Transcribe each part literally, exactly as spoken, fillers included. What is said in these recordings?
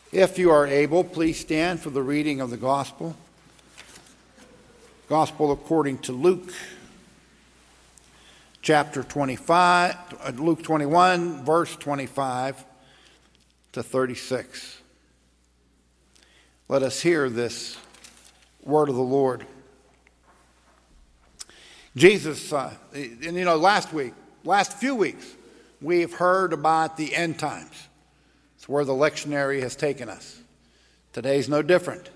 If you are able, please stand for the reading of the Gospel. Gospel according to Luke, chapter twenty-five, Luke twenty-one, verse twenty-five to thirty-six. Let us hear this word of the Lord. Jesus, uh, and you know, last week, last few weeks, we've heard about the end times. It's where the lectionary has taken us. Today's no different.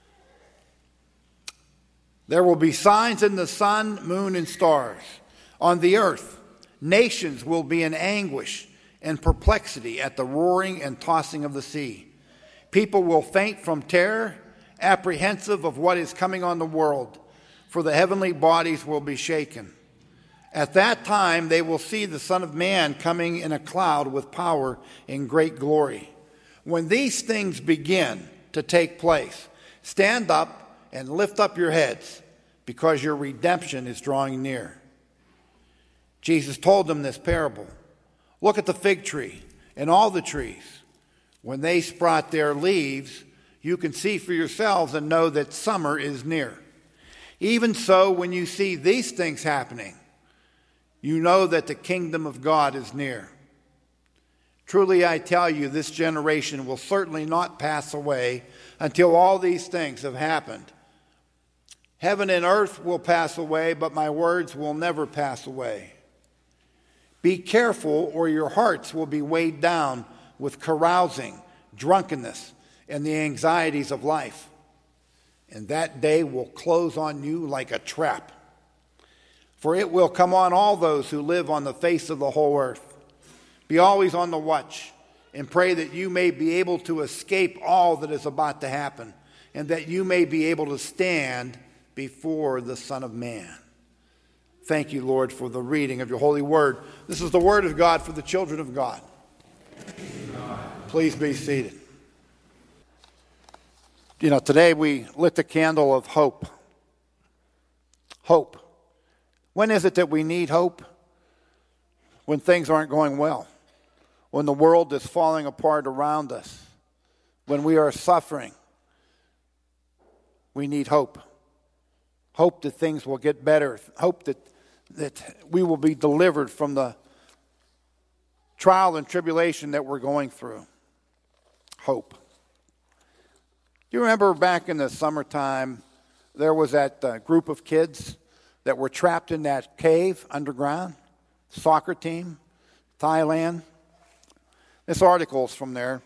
There will be signs in the sun, moon, and stars. On the earth, nations will be in anguish and perplexity at the roaring and tossing of the sea. People will faint from terror, apprehensive of what is coming on the world, for the heavenly bodies will be shaken. At that time, they will see the Son of Man coming in a cloud with power and great glory. When these things begin to take place, stand up and lift up your heads, because your redemption is drawing near. Jesus told them this parable. Look at the fig tree and all the trees. When they sprout their leaves, you can see for yourselves and know that summer is near. Even so, when you see these things happening, you know that the kingdom of God is near. Truly, I tell you, this generation will certainly not pass away until all these things have happened. Heaven and earth will pass away, but my words will never pass away. Be careful, or your hearts will be weighed down with carousing, drunkenness, and the anxieties of life. And that day will close on you like a trap. For it will come on all those who live on the face of the whole earth. Be always on the watch, and pray that you may be able to escape all that is about to happen, and that you may be able to stand before the Son of Man. Thank you, Lord, for the reading of your holy word. This is the word of God for the children of God. Please be seated. You know, today we lit the candle of hope. Hope. When is it that we need hope? When things aren't going well. When the world is falling apart around us. When we are suffering. We need hope. Hope that things will get better. Hope that, that we will be delivered from the trial and tribulation that we're going through. Hope. Do you remember back in the summertime, there was that uh, group of kids that were trapped in that cave underground? Soccer team, Thailand. This article's from there.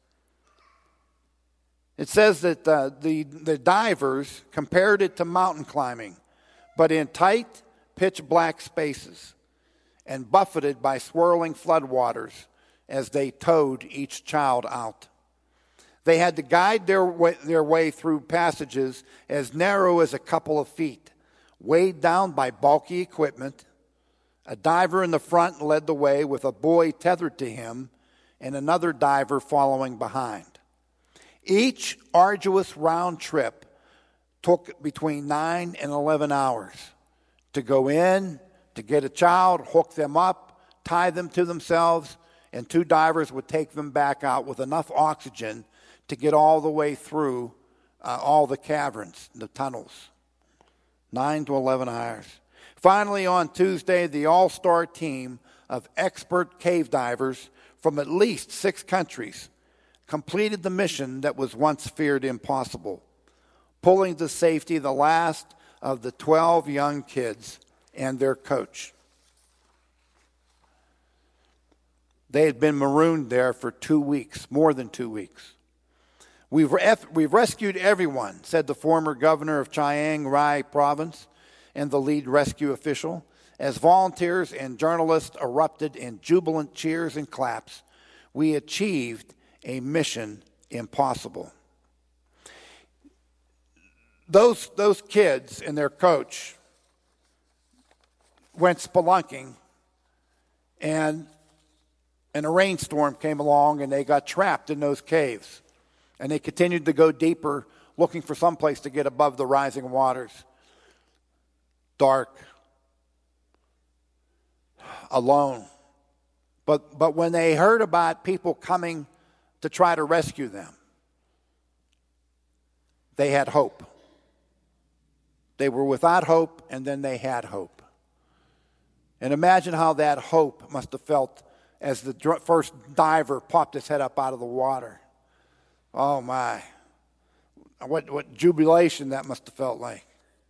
It says that uh, the, the divers compared it to mountain climbing, but in tight, pitch black spaces and buffeted by swirling floodwaters as they towed each child out. They had to guide their way, their way through passages as narrow as a couple of feet, weighed down by bulky equipment. A diver in the front led the way with a boy tethered to him and another diver following behind. Each arduous round trip took between nine and eleven hours to go in, to get a child, hook them up, tie them to themselves, and two divers would take them back out with enough oxygen to get all the way through uh, all the caverns, the tunnels. Nine to eleven hours. Finally, on Tuesday, the all-star team of expert cave divers from at least six countries completed the mission that was once feared impossible, pulling to safety the last of the twelve young kids and their coach. They had been marooned there for two weeks, more than two weeks. We've, re- we've rescued everyone, said the former governor of Chiang Rai province and the lead rescue official, as volunteers and journalists erupted in jubilant cheers and claps. We achieved a mission impossible. Those, those kids and their coach went spelunking, and, and a rainstorm came along, and they got trapped in those caves. And they continued to go deeper, looking for some place to get above the rising waters. Dark. Alone. But, but when they heard about people coming to try to rescue them, they had hope. They were without hope, and then they had hope. And imagine how that hope must have felt as the dr- first diver popped his head up out of the water. Oh, my. What, what jubilation that must have felt like.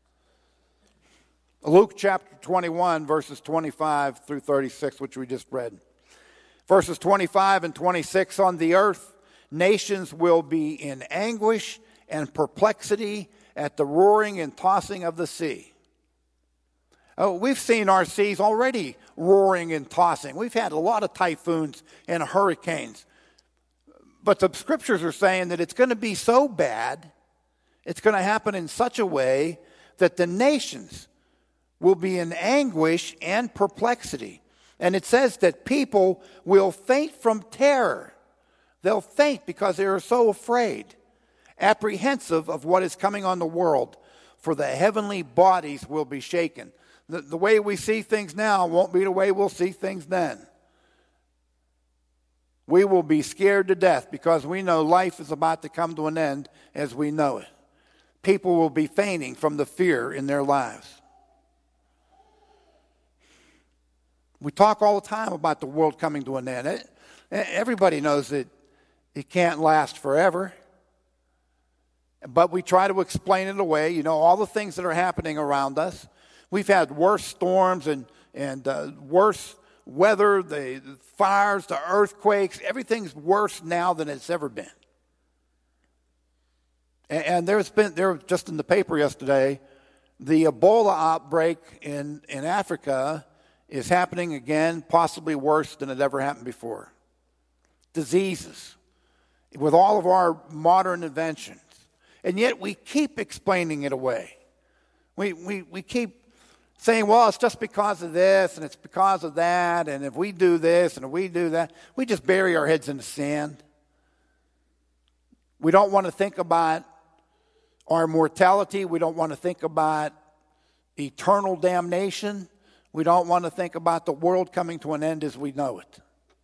Luke chapter twenty-one, verses twenty-five through thirty-six, which we just read. Verses twenty-five and twenty-six, on the earth, nations will be in anguish and perplexity at the roaring and tossing of the sea. Oh, we've seen our seas already roaring and tossing. We've had a lot of typhoons and hurricanes. But the scriptures are saying that it's going to be so bad, it's going to happen in such a way that the nations will be in anguish and perplexity. And it says that people will faint from terror. They'll faint because they are so afraid, apprehensive of what is coming on the world, for the heavenly bodies will be shaken. The, the way we see things now won't be the way we'll see things then. We will be scared to death because we know life is about to come to an end as we know it. People will be fainting from the fear in their lives. We talk all the time about the world coming to an end. It, everybody knows that it can't last forever. But we try to explain it away. You know, all the things that are happening around us. We've had worse storms and, and uh, worse weather, the fires, the earthquakes. Everything's worse now than it's ever been. And, and there's been, there just in the paper yesterday, the Ebola outbreak in, in Africa is happening again, possibly worse than it ever happened before. Diseases, with all of our modern inventions. And yet we keep explaining it away. We, we, we keep saying, well, it's just because of this, and it's because of that, and if we do this, and if we do that, we just bury our heads in the sand. We don't want to think about our mortality. We don't want to think about eternal damnation. We don't want to think about the world coming to an end as we know it.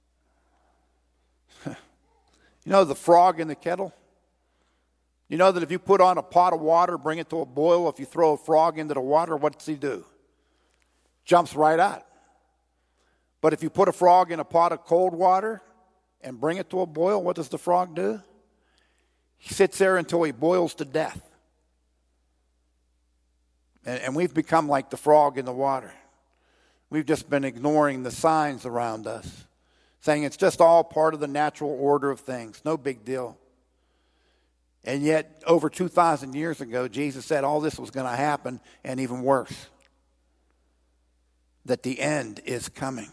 You know the frog in the kettle? You know that if you put on a pot of water, bring it to a boil, if you throw a frog into the water, what does he do? Jumps right out. But if you put a frog in a pot of cold water and bring it to a boil, what does the frog do? He sits there until he boils to death. And, and we've become like the frog in the water. We've just been ignoring the signs around us, saying it's just all part of the natural order of things, no big deal. And yet, over two thousand years ago, Jesus said all this was going to happen, and even worse, that the end is coming.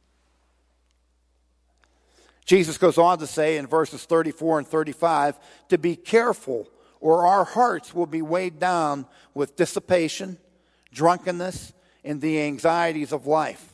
Jesus goes on to say in verses thirty-four and thirty-five, to be careful, or our hearts will be weighed down with dissipation, drunkenness, and the anxieties of life.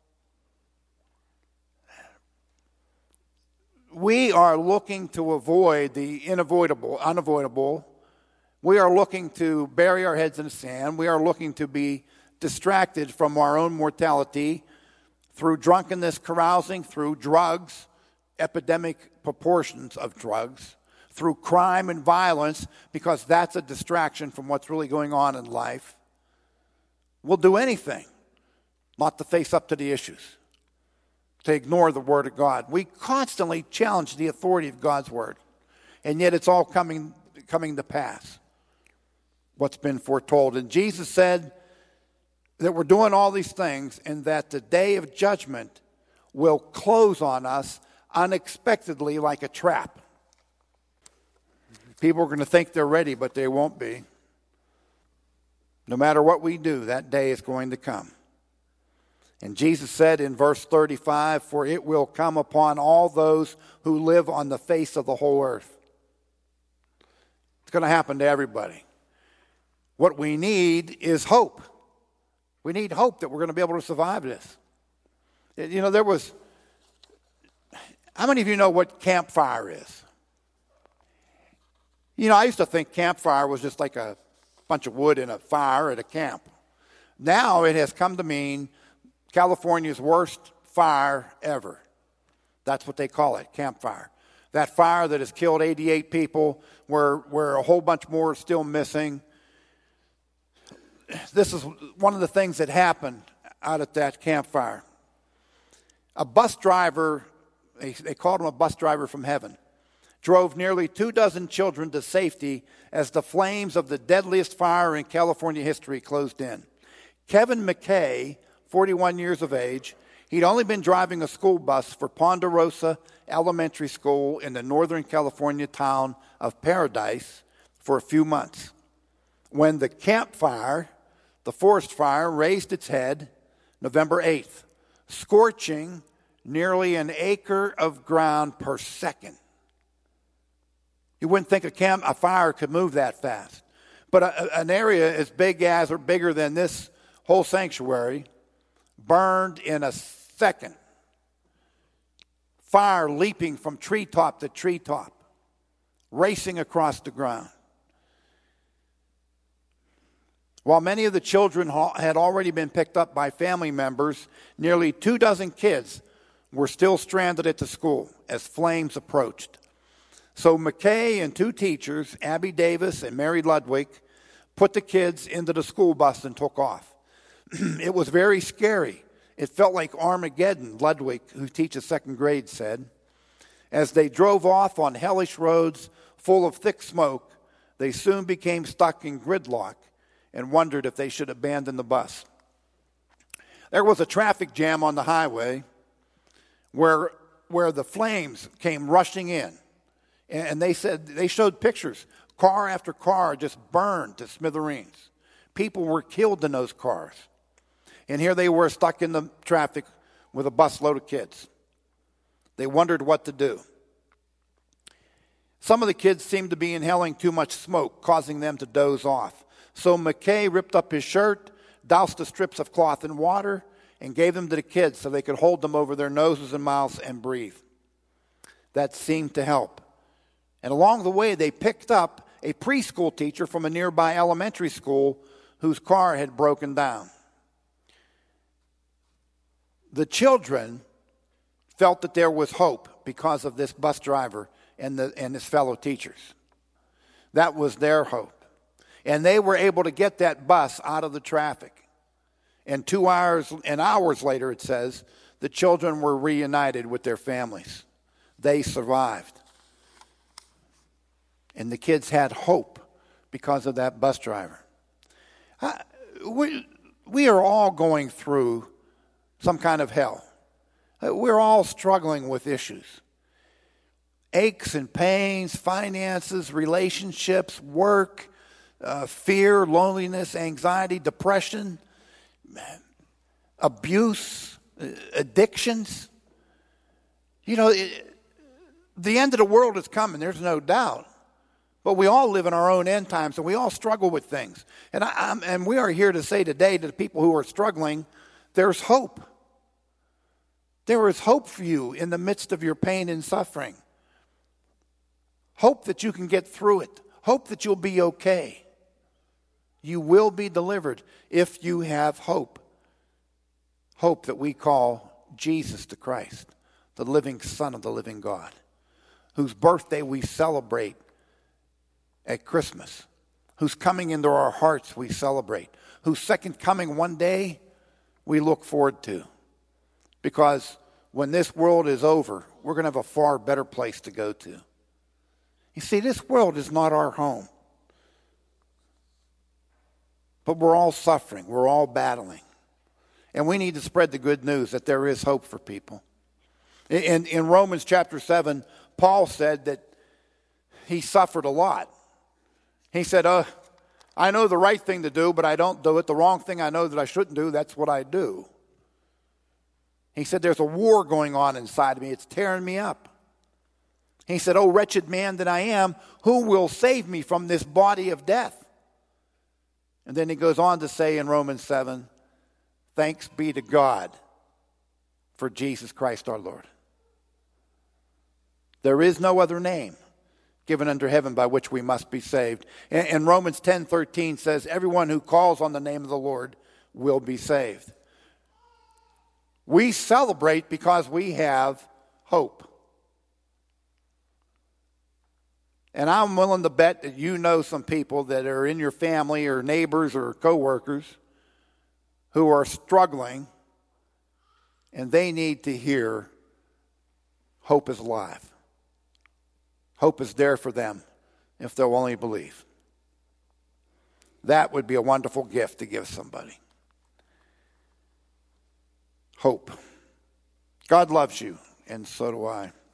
We are looking to avoid the unavoidable, unavoidable. We are looking to bury our heads in the sand. We are looking to be distracted from our own mortality through drunkenness, carousing, through drugs, epidemic proportions of drugs, through crime and violence, because that's a distraction from what's really going on in life. We'll do anything not to face up to the issues, to ignore the Word of God. We constantly challenge the authority of God's Word, and yet it's all coming, coming to pass, what's been foretold. And Jesus said that we're doing all these things and that the day of judgment will close on us unexpectedly like a trap. People are going to think they're ready, but they won't be. No matter what we do, that day is going to come. And Jesus said in verse thirty-five, for it will come upon all those who live on the face of the whole earth. It's going to happen to everybody. What we need is hope. We need hope that we're going to be able to survive this. You know, there was, how many of you know what campfire is? You know, I used to think campfire was just like a bunch of wood in a fire at a camp. Now it has come to mean California's worst fire ever. That's what they call it, campfire. That fire that has killed eighty-eight people, where, where a whole bunch more are still missing. This is one of the things that happened out at that campfire. A bus driver, they, they called him a bus driver from heaven, drove nearly two dozen children to safety as the flames of the deadliest fire in California history closed in. Kevin McKay, forty-one years of age, he'd only been driving a school bus for Ponderosa Elementary School in the Northern California town of Paradise for a few months when the campfire, the forest fire, raised its head November eighth, scorching nearly an acre of ground per second. You wouldn't think a, camp, a fire could move that fast. But a, an area as big as or bigger than this whole sanctuary burned in a second. Fire leaping from treetop to treetop, racing across the ground. While many of the children had already been picked up by family members, nearly two dozen kids were still stranded at the school as flames approached. So McKay and two teachers, Abby Davis and Mary Ludwig, put the kids into the school bus and took off. It was very scary. It felt like Armageddon, Ludwig, who teaches second grade, said. As they drove off on hellish roads full of thick smoke, they soon became stuck in gridlock and wondered if they should abandon the bus. There was a traffic jam on the highway where, where the flames came rushing in. And they said, they showed pictures. Car after car just burned to smithereens. People were killed in those cars. And here they were stuck in the traffic with a busload of kids. They wondered what to do. Some of the kids seemed to be inhaling too much smoke, causing them to doze off. So McKay ripped up his shirt, doused the strips of cloth in water, and gave them to the kids so they could hold them over their noses and mouths and breathe. That seemed to help. And along the way, they picked up a preschool teacher from a nearby elementary school whose car had broken down. The children felt that there was hope because of this bus driver and, the, and his fellow teachers. That was their hope. And they were able to get that bus out of the traffic. And two hours and hours later, it says, the children were reunited with their families. They survived. And the kids had hope because of that bus driver. I, we, we are all going through some kind of hell. We're all struggling with issues. Aches and pains, finances, relationships, work, uh, fear, loneliness, anxiety, depression, abuse, addictions. You know, it, the end of the world is coming, there's no doubt. But we all live in our own end times, and we all struggle with things. And, I, I'm, and we are here to say today to the people who are struggling, there's hope. There is hope for you in the midst of your pain and suffering. Hope that you can get through it. Hope that you'll be okay. You will be delivered if you have hope. Hope that we call Jesus the Christ, the living Son of the living God, whose birthday we celebrate at Christmas, whose coming into our hearts we celebrate, whose second coming one day we look forward to. Because when this world is over, we're going to have a far better place to go to. You see, this world is not our home. But we're all suffering. We're all battling. And we need to spread the good news that there is hope for people. In, in Romans chapter seven, Paul said that he suffered a lot. He said, uh, I know the right thing to do, but I don't do it. The wrong thing I know that I shouldn't do, that's what I do. He said, there's a war going on inside of me. It's tearing me up. He said, oh, wretched man that I am, who will save me from this body of death? And then he goes on to say in Romans seven, thanks be to God for Jesus Christ our Lord. There is no other name given under heaven by which we must be saved. And, and Romans ten thirteen says, everyone who calls on the name of the Lord will be saved. We celebrate because we have hope. And I'm willing to bet that you know some people that are in your family or neighbors or coworkers who are struggling, and they need to hear hope is alive. Hope is there for them if they'll only believe. That would be a wonderful gift to give somebody. Hope. God loves you, and so do I.